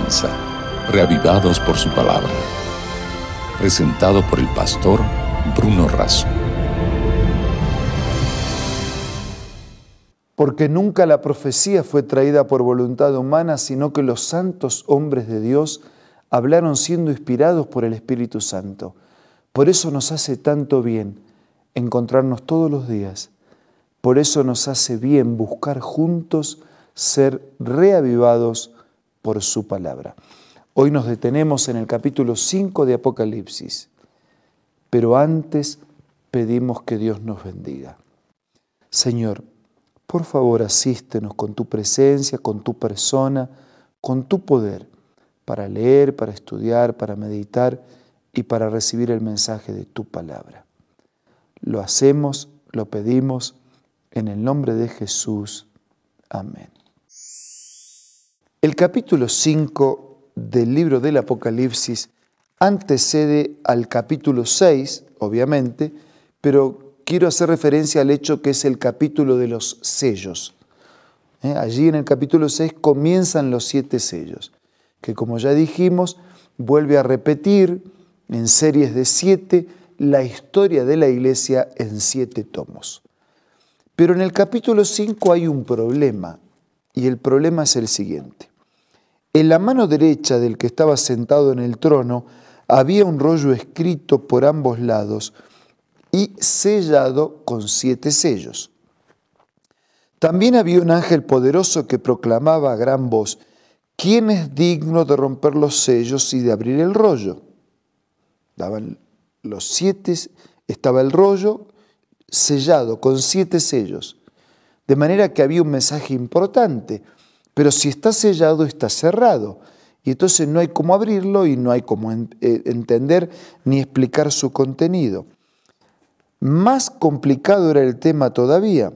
comienza, reavivados por su palabra. Presentado por el pastor Bruno Razo. Porque nunca la profecía fue traída por voluntad humana, sino que los santos hombres de Dios hablaron siendo inspirados por el Espíritu Santo. Por eso nos hace tanto bien encontrarnos todos los días. Por eso nos hace bien buscar juntos ser reavivados por su palabra. Hoy nos detenemos en el capítulo 5 de Apocalipsis, pero antes pedimos que Dios nos bendiga. Señor, por favor asístenos con tu presencia, con tu persona, con tu poder, para leer, para estudiar, para meditar y para recibir el mensaje de tu palabra. Lo hacemos, lo pedimos, en el nombre de Jesús. Amén. El capítulo 5 del libro del Apocalipsis antecede al capítulo 6, obviamente, pero quiero hacer referencia al hecho que es el capítulo de los sellos. Allí en el capítulo 6 comienzan los 7 sellos, que como ya dijimos, vuelve a repetir en series de 7 la historia de la iglesia en 7 tomos. Pero en el capítulo 5 hay un problema, y el problema es el siguiente. En la mano derecha del que estaba sentado en el trono había un rollo escrito por ambos lados y sellado con 7 sellos. También había un ángel poderoso que proclamaba a gran voz: ¿quién es digno de romper los sellos y de abrir el rollo? Daban los 7, estaba el rollo sellado con 7 sellos. De manera que había un mensaje importante. Pero si está sellado, está cerrado. Y entonces no hay cómo abrirlo y no hay cómo entender ni explicar su contenido. Más complicado era el tema todavía.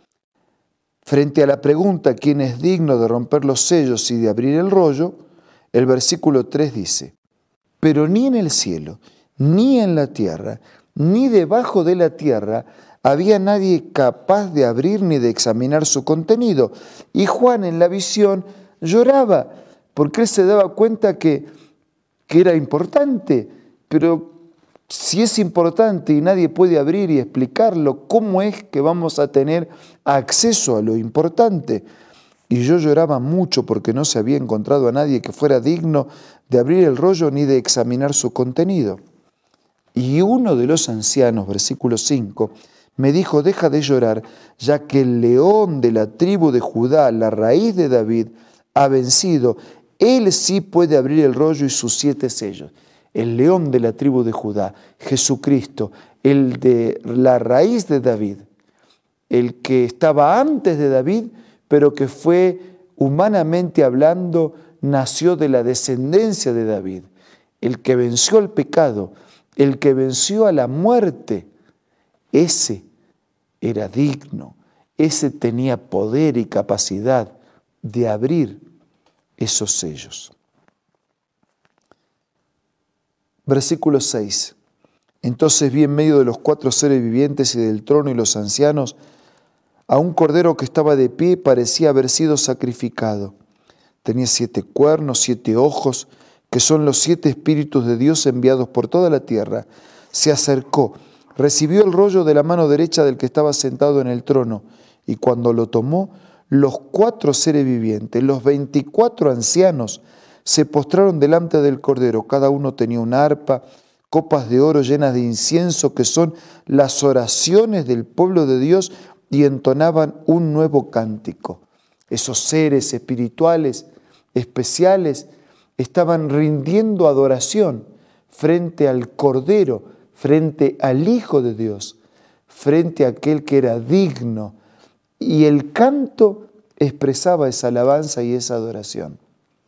Frente a la pregunta ¿quién es digno de romper los sellos y de abrir el rollo? El versículo 3 dice: pero ni en el cielo, ni en la tierra, ni debajo de la tierra había nadie capaz de abrir ni de examinar su contenido. Y Juan en la visión lloraba porque él se daba cuenta que era importante, pero si es importante y nadie puede abrir y explicarlo, ¿cómo es que vamos a tener acceso a lo importante? Y yo lloraba mucho porque no se había encontrado a nadie que fuera digno de abrir el rollo ni de examinar su contenido. Y uno de los ancianos, versículo 5, me dijo: deja de llorar, ya que el león de la tribu de Judá, la raíz de David, ha vencido. Él sí puede abrir el rollo y sus 7 sellos. El león de la tribu de Judá, Jesucristo, el de la raíz de David, el que estaba antes de David, pero que fue, humanamente hablando, nació de la descendencia de David, el que venció el pecado, el que venció a la muerte. Ese era digno, ese tenía poder y capacidad de abrir esos sellos. Versículo 6. Entonces vi en medio de los 4 seres vivientes y del trono y los ancianos a un cordero que estaba de pie y parecía haber sido sacrificado. Tenía 7 cuernos, 7 ojos, que son los 7 espíritus de Dios enviados por toda la tierra. Se acercó, recibió el rollo de la mano derecha del que estaba sentado en el trono, y cuando lo tomó, los 4 seres vivientes, los 24 ancianos, se postraron delante del Cordero. Cada uno tenía una arpa, copas de oro llenas de incienso, que son las oraciones del pueblo de Dios, y entonaban un nuevo cántico. Esos seres espirituales, especiales, estaban rindiendo adoración frente al Cordero, frente al Hijo de Dios, frente a aquel que era digno. Y el canto expresaba esa alabanza y esa adoración.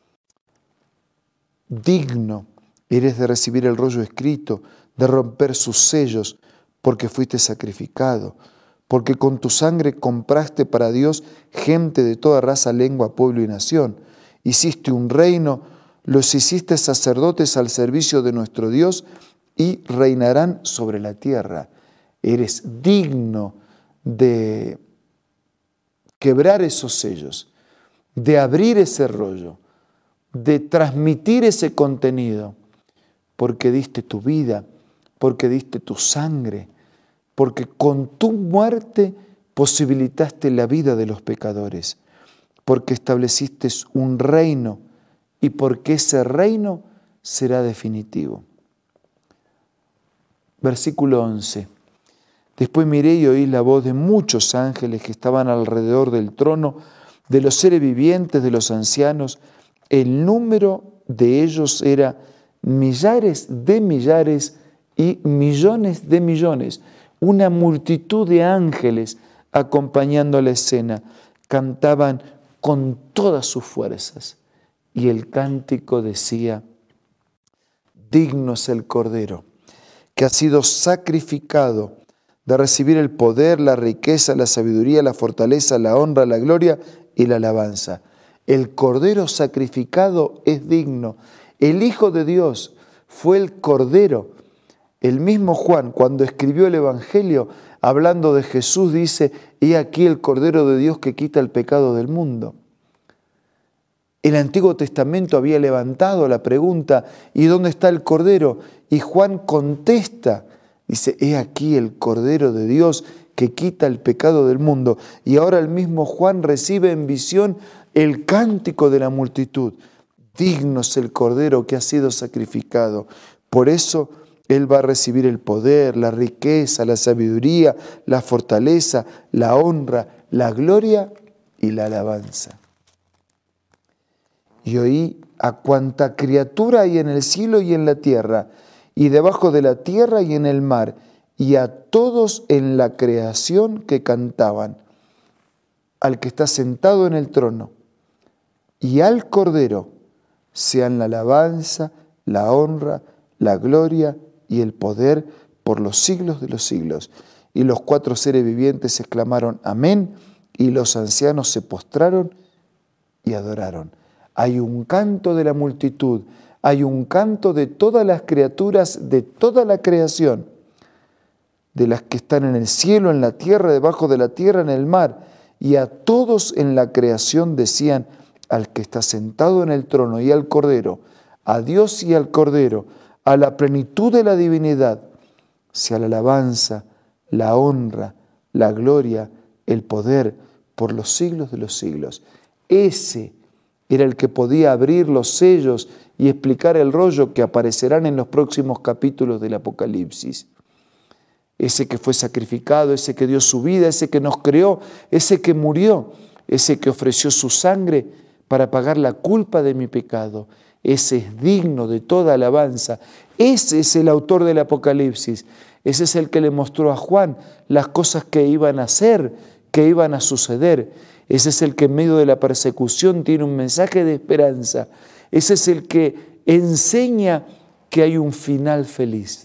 Digno eres de recibir el rollo escrito, de romper sus sellos, porque fuiste sacrificado, porque con tu sangre compraste para Dios gente de toda raza, lengua, pueblo y nación. Hiciste un reino, los hiciste sacerdotes al servicio de nuestro Dios y reinarán sobre la tierra. Eres digno de quebrar esos sellos, de abrir ese rollo, de transmitir ese contenido, porque diste tu vida, porque diste tu sangre, porque con tu muerte posibilitaste la vida de los pecadores, porque estableciste un reino y porque ese reino será definitivo. Versículo 11. Después miré y oí la voz de muchos ángeles que estaban alrededor del trono, de los seres vivientes, de los ancianos. El número de ellos era millares de millares y millones de millones. Una multitud de ángeles acompañando la escena. Cantaban con todas sus fuerzas. Y el cántico decía: digno es el Cordero, que ha sido sacrificado, de recibir el poder, la riqueza, la sabiduría, la fortaleza, la honra, la gloria y la alabanza. El Cordero sacrificado es digno. El Hijo de Dios fue el Cordero. El mismo Juan, cuando escribió el Evangelio, hablando de Jesús, dice: he aquí el Cordero de Dios que quita el pecado del mundo. El Antiguo Testamento había levantado la pregunta: ¿y dónde está el Cordero? Y Juan contesta, dice: he aquí el Cordero de Dios que quita el pecado del mundo. Y ahora el mismo Juan recibe en visión el cántico de la multitud: digno es el Cordero que ha sido sacrificado. Por eso Él va a recibir el poder, la riqueza, la sabiduría, la fortaleza, la honra, la gloria y la alabanza. Y oí a cuanta criatura hay en el cielo y en la tierra, y debajo de la tierra y en el mar, y a todos en la creación que cantaban: al que está sentado en el trono y al Cordero sean la alabanza, la honra, la gloria y el poder por los siglos de los siglos. Y los 4 seres vivientes exclamaron: amén, y los ancianos se postraron y adoraron. Hay un canto de la multitud, hay un canto de todas las criaturas, de toda la creación, de las que están en el cielo, en la tierra, debajo de la tierra, en el mar. Y a todos en la creación decían: al que está sentado en el trono y al Cordero, a Dios y al Cordero, a la plenitud de la divinidad, sea la alabanza, la honra, la gloria, el poder por los siglos de los siglos. Ese era el que podía abrir los sellos y explicar el rollo que aparecerán en los próximos capítulos del Apocalipsis. Ese que fue sacrificado, ese que dio su vida, ese que nos creó, ese que murió, ese que ofreció su sangre para pagar la culpa de mi pecado. Ese es digno de toda alabanza. Ese es el autor del Apocalipsis. Ese es el que le mostró a Juan las cosas que iban a hacer, que iban a suceder. Ese es el que en medio de la persecución tiene un mensaje de esperanza. Ese es el que enseña que hay un final feliz.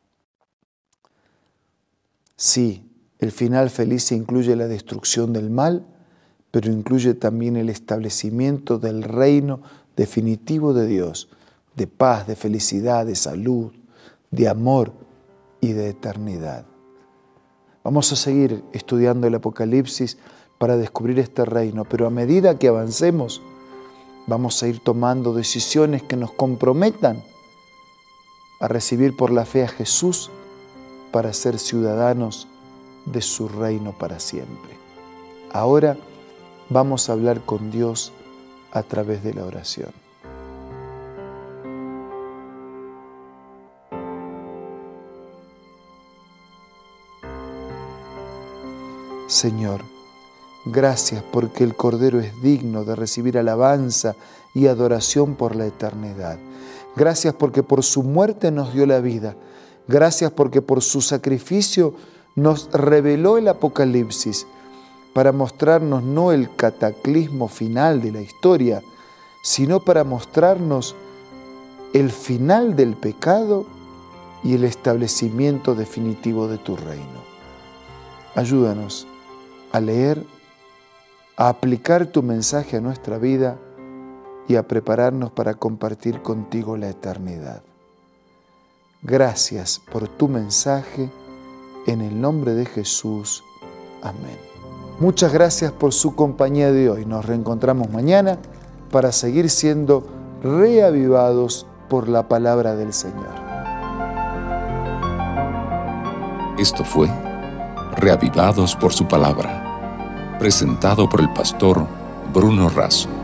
Sí, el final feliz incluye la destrucción del mal, pero incluye también el establecimiento del reino definitivo de Dios, de paz, de felicidad, de salud, de amor y de eternidad. Vamos a seguir estudiando el Apocalipsis para descubrir este reino, pero a medida que avancemos, vamos a ir tomando decisiones que nos comprometan a recibir por la fe a Jesús para ser ciudadanos de su reino para siempre. Ahora vamos a hablar con Dios a través de la oración. Señor, gracias porque el Cordero es digno de recibir alabanza y adoración por la eternidad. Gracias porque por su muerte nos dio la vida. Gracias porque por su sacrificio nos reveló el Apocalipsis para mostrarnos no el cataclismo final de la historia, sino para mostrarnos el final del pecado y el establecimiento definitivo de tu reino. Ayúdanos a leer, a aplicar tu mensaje a nuestra vida y a prepararnos para compartir contigo la eternidad. Gracias por tu mensaje, en el nombre de Jesús. Amén. Muchas gracias por su compañía de hoy. Nos reencontramos mañana para seguir siendo reavivados por la palabra del Señor. Esto fue Reavivados por su palabra, presentado por el pastor Bruno Razo.